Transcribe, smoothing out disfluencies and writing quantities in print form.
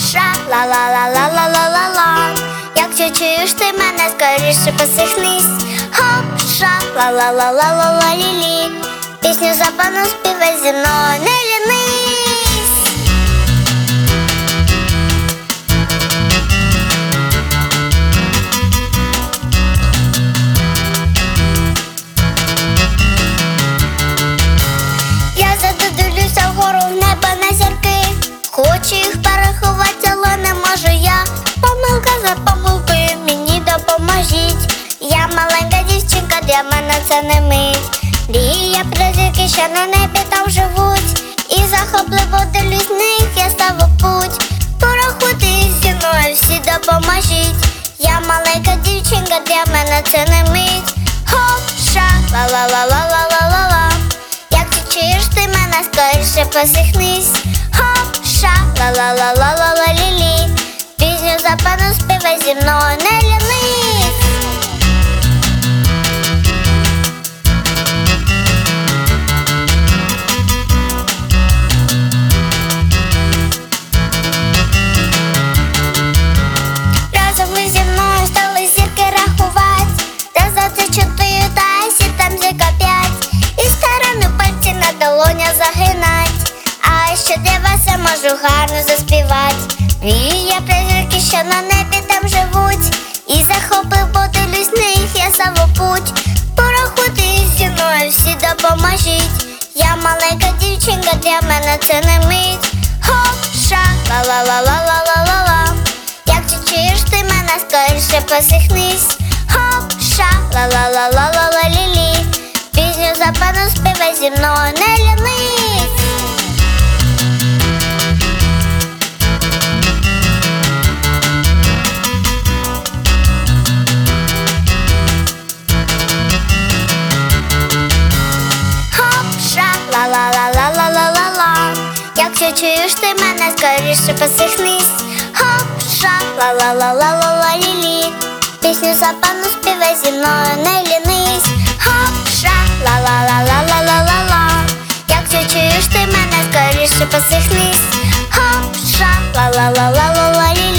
ша, ла-ла-ла-ла-ла-ла-ла-ла. Якщо чуєш ти мене, скоріше посихнись. Хоп, ша, ла-ла-ла-ла-ла-ла-лі-лі. Пісню запану співай зі мною, не лінись. Я задивлюся вгору, в небо на зірки. Хочу їх переховати, але не можу я. Помилка за помилкою, мені допоможіть. Я маленька дівчинка, для мене це не мить. Мрія про зірки, що на небі там живуть. І захопливо дивлюсь них, я ставу путь. Порахуйте зі мною, всі допоможіть. Я маленька дівчинка, для мене це не мить. Хоп, ша, ла-ла-ла-ла-ла-ла-ла-ла. Як ти чуєш ти мене, скоріше посихнись. Хоп, ша, ла-ла-ла-ла-ла-ла-лі-лі. Пісню запану співай зі мною, не лінись. Разом ви зі мною стали зірки рахувати. Раз, два, три, чотири, та сі там зірка 5. І старими пальці на долонях загинать. А ще для вас я можу гарно заспівати. Мрія про зірки, що на небі там живуть. І захопливо дивлюсь них, я ставу путь. Порахуйте зі мною, всі допоможіть. Я маленька дівчинка, для мене це не мить. Хоп, ша, ла-ла-ла-ла-ла-ла-ла-ла. Як ти чуєш ти мене, скоріше посихнись. Хоп, ша, ла-ла-ла-ла-ла-ла-лі-лі. Пісню запану співай зі мною, не лінись. Ла-ла-ла-ла-ла-ла-ла-ла. Якщо чуєш ти мене, скоріше посихнись. Хоп, ша, ла-ла-ла-ла-ла-ла-лі-лі. Пісню запану співай зі мною, не лінись. Хоп, ша, ла-ла-ла-ла-ла-ла-ла-ла. Якщо чуєш ти мене, скоріше посихнись. Хоп, ша, ла-ла-ла-ла-ла-ла-лі-лі.